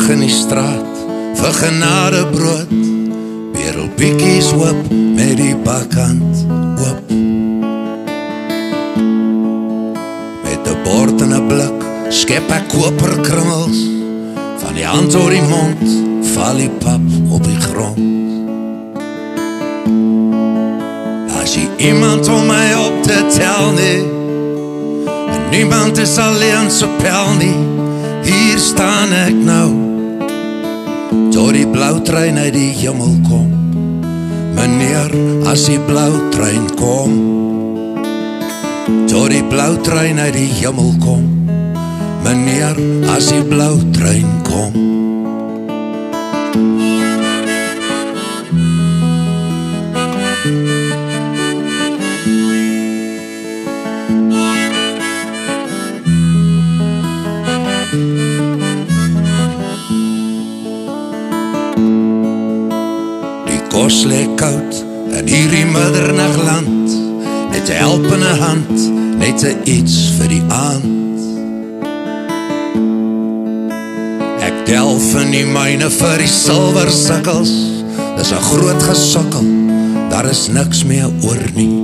Wag in die straat vir genade brood, wereldbiekies hoop met die bakkant oop. Met 'n bord en 'n blik skep ek koperkrummels, van die hand oor die mond val die pap op die grond. As jy iemand om my op te tel nie, en niemand is alleen so pel nie, hier staan ek nou, tot die blauwtrein uit die hemel kom. Meneer, as die blauwtrein kom, tot die blauwtrein uit die hemel kom. Meneer, as die blauwtrein kom. Kos lê koud in hierdie middernagland, net 'n helpende hand, net 'n iets vir die aand. Ek delf in die myne vir die silwer sikkels, dis 'n groot gesukkel, daar is niks meer oor nie.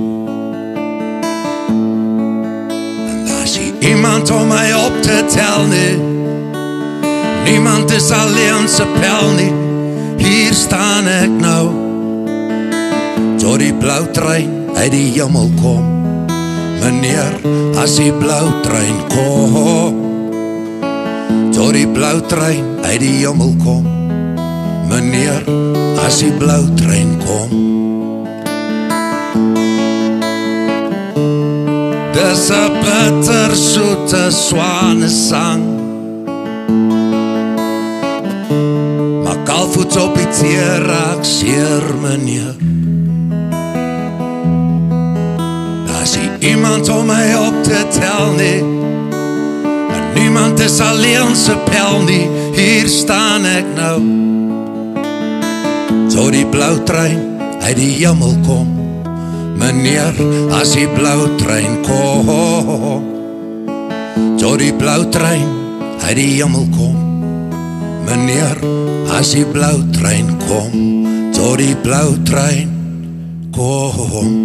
En as jy iemand om my op te tel nie, niemand is alleen se pel nie, hier staan ek nou, tot die blauwtrein uit die hemel kom. Meneer, as die blauwtrein kom, tot die blauwtrein uit die hemel kom. Meneer, as die blauwtrein kom. Dis 'n bittersoete swanesang, maar kalfvoets op die teer raak seer, meneer. As jy iemand om my op te tel nie, en niemand is alleen se pel nie, hier staan ek nou, tot die blauwtrein uit die hemel kom. Meneer, as die blauwtrein kom, tot die blauwtrein uit die hemel kom. Meneer, as die blauwtrein kom, tot die blauwtrein kom.